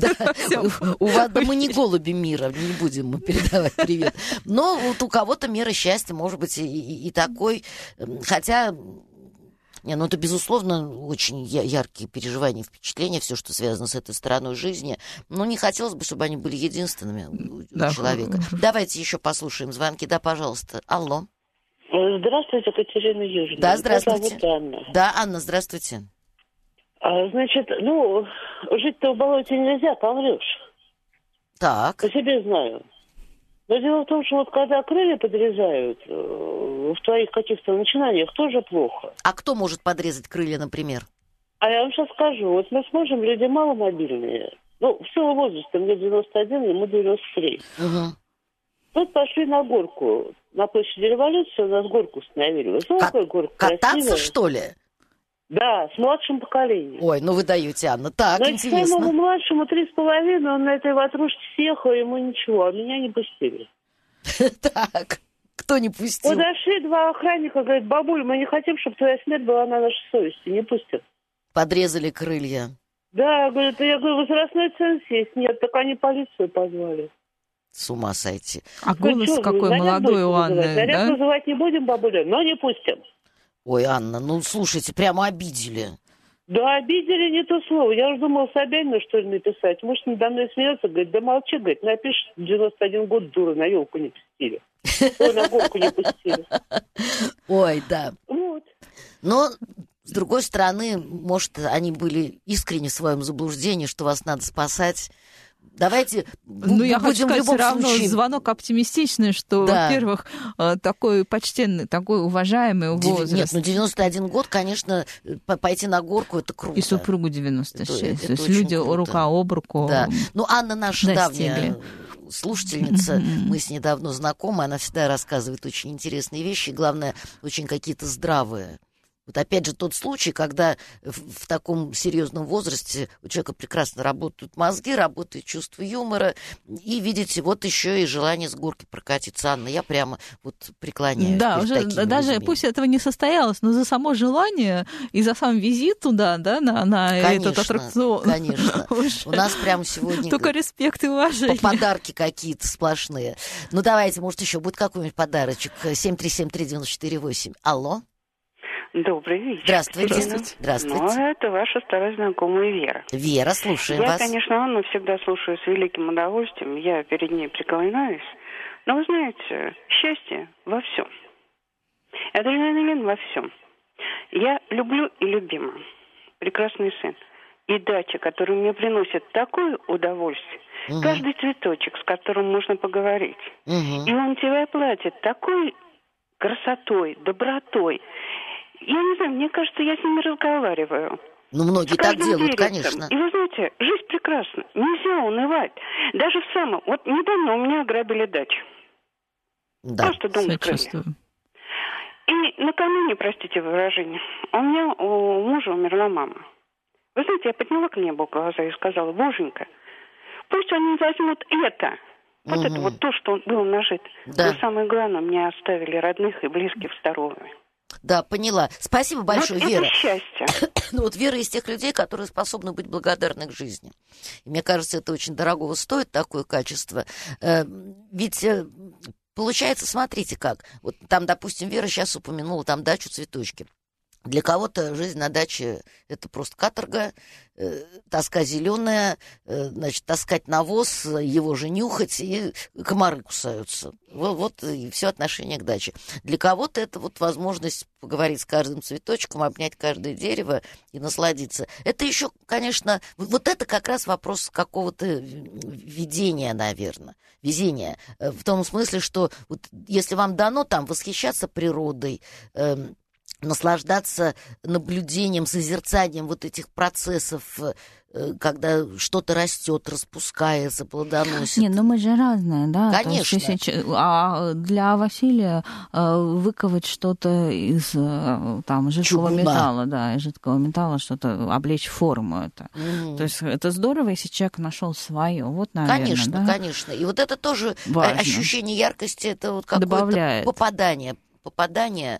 У вас мы не голуби мира, не будем мы передавать привет. Но вот у кого-то мера счастья может быть и такой. Хотя, это, безусловно, очень яркие переживания, впечатления, все, что связано с этой стороной жизни. Но не хотелось бы, чтобы они были единственными у человека. Давайте еще послушаем звонки. Да, пожалуйста. Алло. Здравствуйте, Екатерина Юрьевна. Да, здравствуйте. Меня зовут Анна. Да, Анна, здравствуйте. Значит, жить-то в болоте нельзя, помрешь. Так. По себе знаю. Но дело в том, что вот когда крылья подрезают, в твоих каких-то начинаниях тоже плохо. А кто может подрезать крылья, например? А я вам сейчас скажу. Вот мы смотрим, люди маломобильные. В силу возраста, мне 91, ему 93. Угу. Тут пошли на горку. На площади Революции у нас горку установили. Кататься, что ли? Да, с младшим поколением. Ой, вы даете, Анна. Так, значит, интересно. Моему младшему 3,5, он на этой ватрушке съехал, ему ничего, а меня не пустили. Так, Кто не пустил? Подошли два охранника, говорят: бабуль, мы не хотим, чтобы твоя смерть была на нашей совести, не пустят. Подрезали крылья. Да, говорят, я говорю, возрастной ценз есть. Нет, так они полицию позвали. С ума сойти. А голос что, какой молодой у Анны, заряд да? вызывать не будем, бабуля, но не пустим. Ой, Анна, ну слушайте, прямо обидели. Да, обидели не то слово. Я уже думала Собянину, что ли, написать. Муж надо мной смеется, говорит: да молчи, говорит, напишешь, 91 год, дура, на елку не пустили. Ой, на горку не пустили. Ой, да. Вот. Но, с другой стороны, может, они были искренне в своем заблуждении, что вас надо спасать. Давайте я хочу сказать, в любом все равно случае... звонок оптимистичный, что, да. Во-первых, такой почтенный, такой уважаемый возраст. Нет, 91 год, конечно, пойти на горку — это круто. И супругу 96. Это То есть люди круто. Рука об руку. Да. Ну, Анна наша достигли. давняя слушательница, мы с ней давно знакомы, она всегда рассказывает очень интересные вещи, и, главное, очень какие-то здравые. Вот опять же тот случай, когда в таком серьезном возрасте у человека прекрасно работают мозги, работает чувство юмора, и, видите, вот еще и желание с горки прокатиться. Анна, я прямо вот преклоняюсь. Да, уже даже людьми. Пусть этого не состоялось, но за само желание и за сам визит туда, да, на конечно, этот аттракцион. Конечно, у нас прямо сегодня... Только респект и уважение. Подарки какие-то сплошные. Ну, давайте, может, еще будет какой-нибудь подарочек. 7373948. Алло? Добрый вечер. Здравствуйте. Здравствуйте. Ну, это ваша старая знакомая Вера. Вера, слушаем вас. Я, конечно, Анну всегда слушаю с великим удовольствием. Я перед ней преклоняюсь. Но вы знаете, счастье во всем. Адреналин во всем. Я люблю и любима. Прекрасный сын. И дача, которая мне приносит такое удовольствие. Угу. Каждый цветочек, с которым можно поговорить. Угу. И лантевое платье такой красотой, добротой. Я не знаю, мне кажется, я с ними разговариваю. Ну, многие так делают, конечно. И вы знаете, жизнь прекрасна. Нельзя унывать. Даже в самом... Вот недавно у меня ограбили дачу. Да. Просто дом вскрыли. И накануне, простите выражение, у меня у мужа умерла мама. Вы знаете, я подняла к небу глаза и сказала: Боженька, пусть они возьмут это. Вот это вот то, что было нажито. Да. Но самое главное, мне оставили родных и близких в здоровье. Да, поняла. Спасибо большое, вот Вера. Это счастье. Ну вот Вера из тех людей, которые способны быть благодарны к жизни. И мне кажется, это очень дорогого стоит, такое качество. Ведь получается, смотрите как. Вот там, допустим, Вера сейчас упомянула там дачу, цветочки. Для кого-то жизнь на даче — это просто каторга, тоска зеленая, значит, таскать навоз, его же нюхать, и комары кусаются. Вот и все отношение к даче. Для кого-то это вот возможность поговорить с каждым цветочком, обнять каждое дерево и насладиться. Это еще, конечно, вот это как раз вопрос какого-то видения, наверное, везения. В том смысле, что вот если вам дано там восхищаться природой, наслаждаться наблюдением, созерцанием вот этих процессов, когда что-то растет, распускается, плодоносит. Не, ну мы же разные, да. Конечно. А для Василия выковать что-то из там жидкого металла, да, из жидкого металла что-то облечь в форму это. То есть это здорово, если человек нашел свое. Вот, наверное, конечно, да? Конечно. И вот это тоже важно. Ощущение яркости, это вот какое-то попадание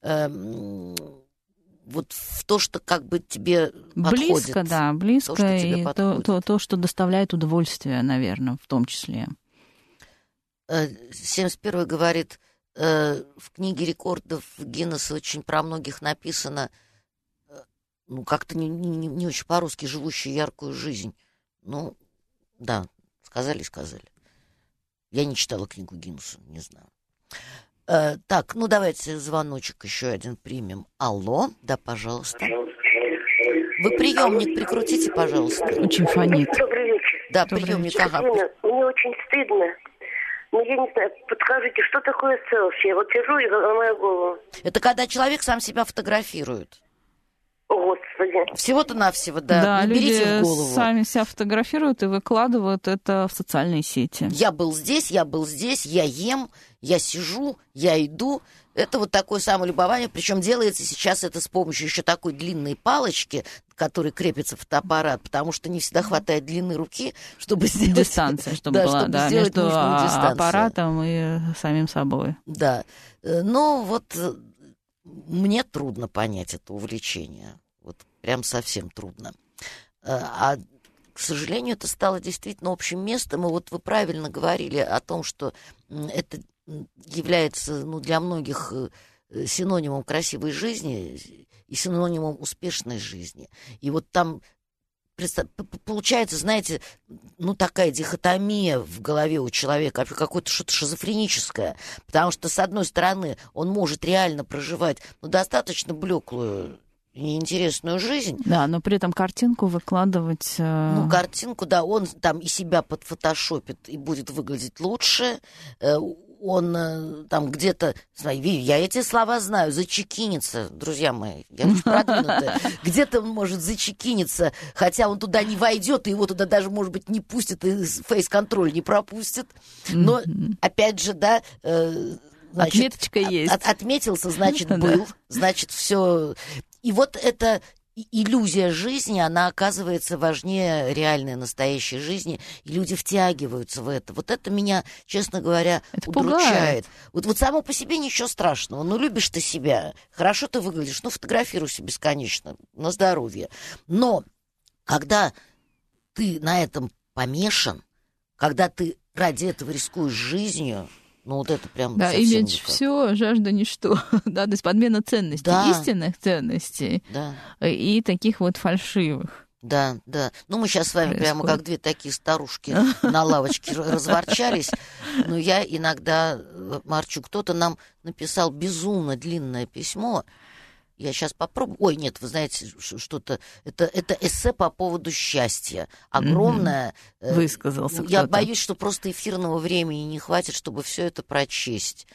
вот в то, что как бы тебе подходит. Близко, да, близко, то, и то, что доставляет удовольствие, наверное, в том числе. 71-й говорит, в книге рекордов Гиннесса очень про многих написано, ну, как-то не очень по-русски, живущие яркую жизнь. Ну, да, сказали. Я не читала книгу Гиннесса, не знаю. Так, ну давайте звоночек еще один примем. Алло, да, пожалуйста. Вы приемник прикрутите, пожалуйста. Очень фонит. Добрый вечер. Да, приемник, ага. Мне очень стыдно. Ну, я не знаю, подскажите, что такое селфи? Вот сижу и ломаю голову. Это когда человек сам себя фотографирует. Господи. Всего-то навсего, да. Да, не берите люди в голову. сами себя фотографируют и выкладывают это в социальные сети. Я был здесь, я ем, я сижу, я иду. Это вот такое самолюбование. Причем делается сейчас это с помощью еще такой длинной палочки, которой крепится фотоаппарат, потому что не всегда хватает длины руки, чтобы сделать... Дистанция, чтобы была, да, между аппаратом и самим собой. Да. Но вот мне трудно понять это увлечение. Вот прям совсем трудно. А, к сожалению, это стало действительно общим местом. И вот вы правильно говорили о том, что это является, ну, для многих синонимом красивой жизни и синонимом успешной жизни. И вот там получается, знаете, ну, такая дихотомия в голове у человека, какое-то что-то шизофреническое. Потому что, с одной стороны, он может реально проживать, ну, достаточно блеклую, неинтересную жизнь. Да, но при этом картинку выкладывать... Ну, картинку, да, он там и себя подфотошопит и будет выглядеть лучше. Он там где-то, я эти слова знаю, зачекинится, друзья мои, я уж продвинутая, где-то он может зачекиниться, хотя он туда не войдет, и его туда даже, может быть, не пустят, и фейс-контроль не пропустит. Но, опять же, да... Значит, отметочка есть. Отметился, значит, был, значит, все. И вот эта иллюзия жизни, она оказывается важнее реальной, настоящей жизни, и люди втягиваются в это. Вот это меня, честно говоря, это удручает. Вот само по себе ничего страшного. Ну, любишь ты себя, хорошо ты выглядишь, ну, фотографируйся бесконечно, на здоровье. Но когда ты на этом помешан, когда ты ради этого рискуешь жизнью, ну, вот это прям да, имидж все, жажда ничто. Да, то есть подмена ценностей, да. Истинных ценностей, да. И таких вот фальшивых. Да, да. Ну, мы сейчас с вами прямо как две такие старушки на лавочке разворчались. Но я иногда марчу. Кто-то нам написал безумно длинное письмо. Я сейчас попробую. Ой, нет, вы знаете, что-то... Это эссе по поводу счастья. Огромное. Высказался кто-то. Я боюсь, что просто эфирного времени не хватит, чтобы все это прочесть.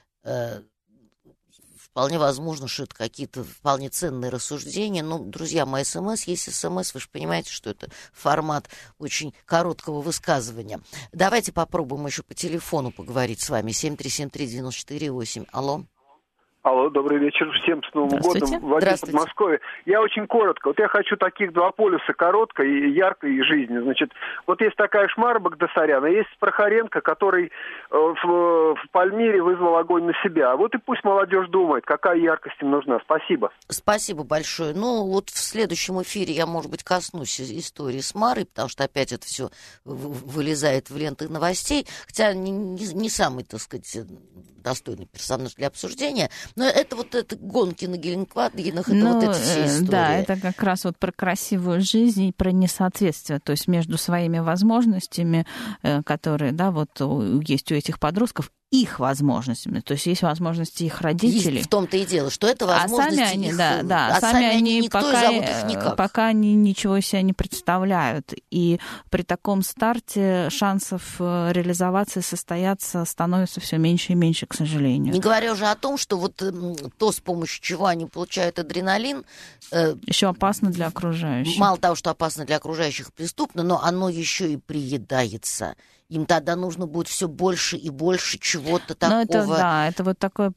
Вполне возможно, что это какие-то вполне ценные рассуждения. Ну, друзья мои, СМС есть СМС. Вы же понимаете, что это формат очень короткого высказывания. Давайте попробуем еще по телефону поговорить с вами. 7373948. Алло. Алло, добрый вечер. Всем с Новым годом. Вадим, Подмосковье. Я очень коротко. Вот я хочу таких два полюса, короткой и яркой жизни. Значит, вот есть такая Шмара Багдасаряна, есть Прохоренко, который в Пальмире вызвал огонь на себя. Вот и пусть молодежь думает, какая яркость им нужна. Спасибо. Спасибо большое. Ну, вот в следующем эфире я, может быть, коснусь истории с Марой, потому что опять это все вылезает в ленты новостей. Хотя не самый, так сказать, достойный персонаж для обсуждения. Но это вот это гонки на Геленвагенах, это вот эти все истории. Да, это как раз вот про красивую жизнь и про несоответствие, то есть между своими возможностями, которые, да, вот есть у этих подростков, их возможностями, то есть есть возможности их родителей. Есть в том-то и дело, что это возможности сами они, их, сами они никто пока, зовут их никак. Пока они ничего себя не представляют, и при таком старте шансов реализоваться и состояться становится все меньше и меньше, к сожалению. Не говоря уже о том, что вот то, с помощью чего они получают адреналин, еще опасно для окружающих. Мало того, что опасно для окружающих, преступно, но оно еще и приедается. Им тогда нужно будет все больше и больше чего-то такого. Но это вот такое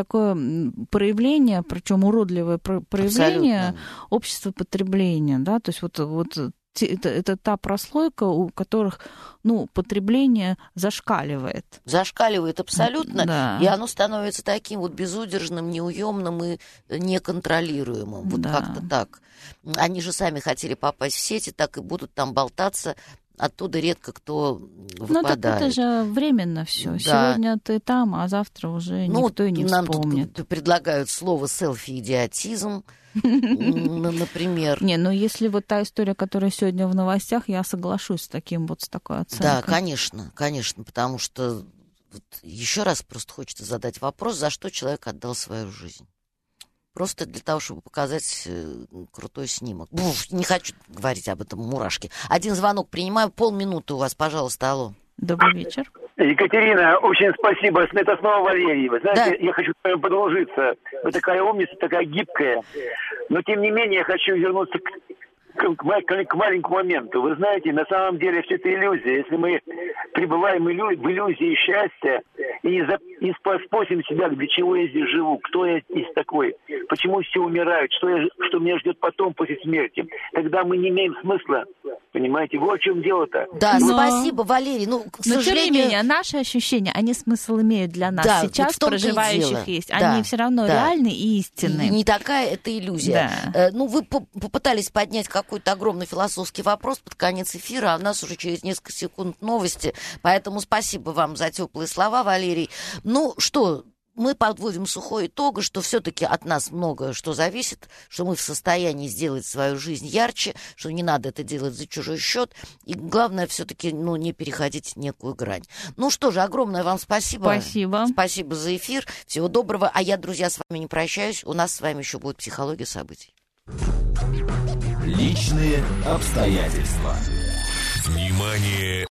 проявление, причем уродливое проявление абсолютно. Общества потребления, да, то есть вот это та прослойка, у которых, ну, потребление зашкаливает. Зашкаливает абсолютно, да. И оно становится таким вот безудержным, неуемным и неконтролируемым. Вот как-то так. Они же сами хотели попасть в сети, так и будут там болтаться. Оттуда редко кто выпадает. Ну, так это же временно все. Да. Сегодня ты там, а завтра уже никто и не вспомнит. Нам тут предлагают слово селфи-идиотизм, например. Не, ну если вот та история, которая сегодня в новостях, я соглашусь с такой оценкой. Да, конечно, потому что еще раз просто хочется задать вопрос, за что человек отдал свою жизнь. Просто для того, чтобы показать крутой снимок. Не хочу говорить об этом, мурашки. Один звонок принимаю, полминуты у вас, пожалуйста, алло. Добрый вечер. Екатерина, очень спасибо. Это снова Валерий. Вы знаете, да. Я хочу с вами подружиться. Вы такая умница, такая гибкая. Но, тем не менее, я хочу вернуться к маленькому моменту. Вы знаете, на самом деле все это иллюзия. Если мы пребываем в иллюзии счастья и не спросим себя, для чего я здесь живу, кто я здесь такой, почему все умирают, что меня ждет потом после смерти, тогда мы не имеем смысла. Понимаете, вот в чем дело-то. Да, спасибо, Валерий. К сожалению... тем не менее, наши ощущения, они смысл имеют для нас сейчас, вот проживающих есть. Они все равно реальны и истинны. Не такая это иллюзия. Да. Вы попытались поднять какой-то огромный философский вопрос под конец эфира, а у нас уже через несколько секунд новости. Поэтому спасибо вам за теплые слова, Валерий. Ну что, мы подводим сухой итог, что все-таки от нас многое что зависит, что мы в состоянии сделать свою жизнь ярче, что не надо это делать за чужой счет. И главное все-таки не переходить некую грань. Ну что же, огромное вам спасибо. Спасибо. Спасибо за эфир. Всего доброго. А я, друзья, с вами не прощаюсь. У нас с вами еще будет «Психология событий». Личные обстоятельства. Внимание!